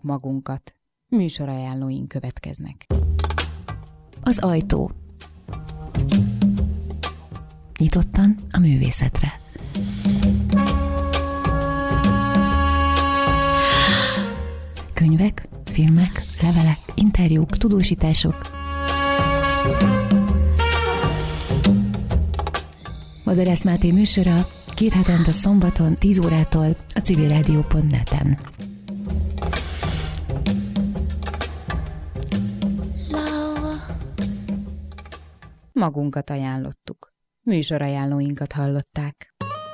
magunkat. Műsorajánlóink következnek. Az ajtó. Nyitottan a művészetre. Könyvek, filmek, levelek, interjúk, tudósítások. Madarász Máté műsora 2 hetente szombaton 10 órától a civilradio.net-en. Magunkat ajánlottuk. Műsorajánlóinkat hallották.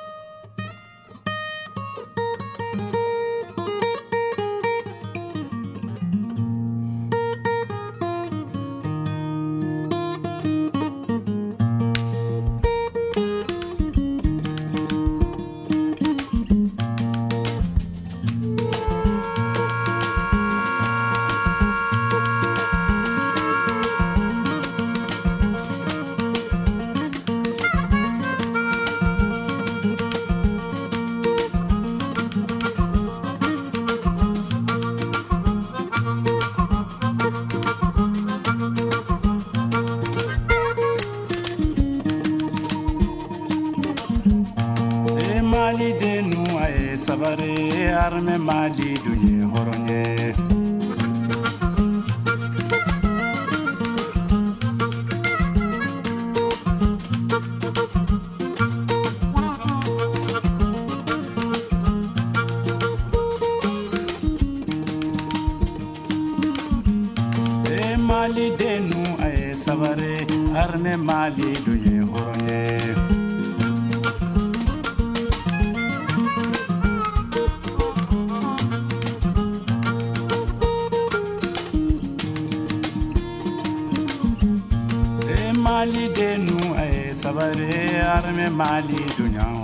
Sabare arme mali dunye horonye mali denu ay sabare arme mali dunye horonye mali denu ay sabare arme mali dunya